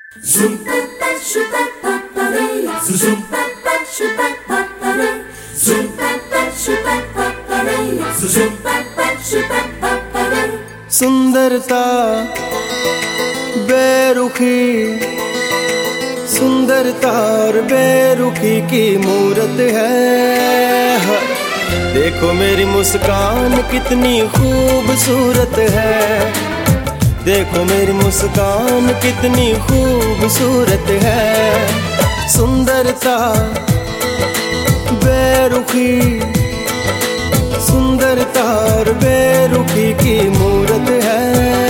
सुंदरता बेरुखी, सुंदरता और बेरुखी की मूरत है। देखो मेरी मुस्कान कितनी खूबसूरत है, देखो मेरी मुस्कान कितनी खूबसूरत है। सुंदरता बेरुखी, सुंदरता और बेरुखी की मूरत है।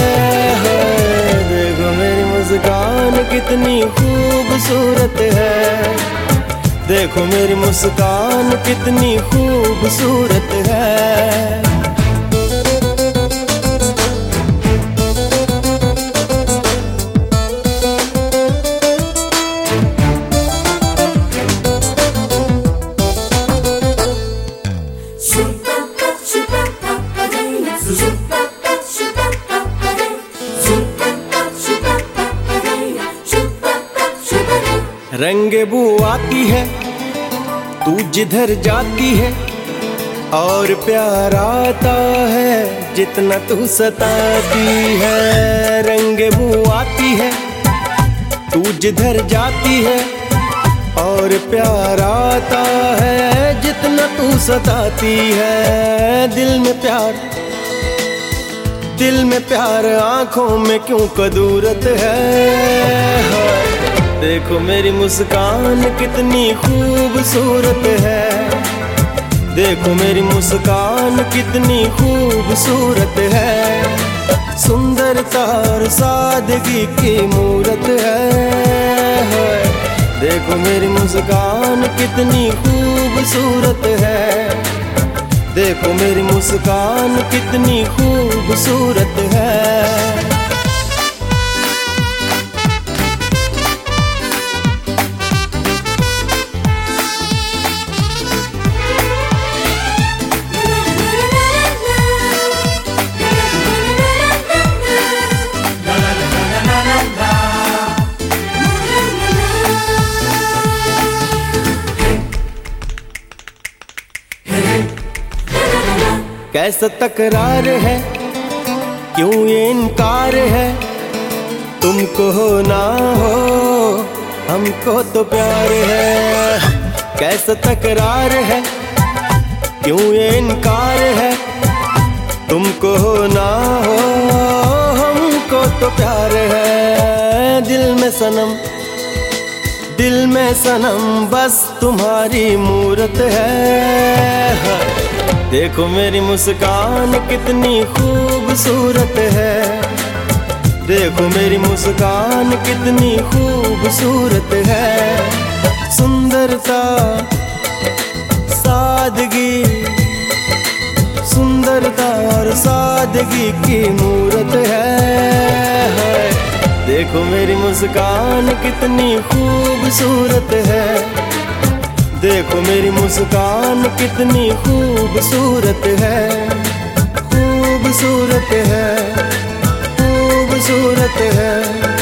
देखो मेरी मुस्कान कितनी खूबसूरत है, देखो मेरी मुस्कान कितनी खूबसूरत है। रंगे बू आती है तू जिधर जाती है, और प्यार आता है जितना तू सताती है। रंगे बू आती है तू जिधर जाती है, और प्यार आता है जितना तू सताती है। दिल में प्यार, दिल में प्यार आंखों में क्यों कदूरत है। देखो मेरी मुस्कान कितनी खूबसूरत है, देखो मेरी मुस्कान कितनी खूबसूरत है। सुंदरता और सादगी की मूरत है। देखो मेरी मुस्कान कितनी खूबसूरत है, देखो मेरी मुस्कान कितनी खूबसूरत है। कैसा तकरार है, क्यों ये इनकार है, तुमको हो ना हो हमको तो प्यार है। कैसा तकरार है, क्यों ये इनकार है, तुमको हो ना हो हमको तो प्यार है। दिल में सनम, दिल में सनम बस तुम्हारी मूरत है। देखो मेरी मुस्कान कितनी खूबसूरत है, देखो मेरी मुस्कान कितनी खूबसूरत है। सुंदरता सादगी, सुंदरता और सादगी की मूरत है। देखो मेरी मुस्कान कितनी खूबसूरत है, देखो मेरी मुस्कान कितनी खूबसूरत है। खूबसूरत है, खूबसूरत है।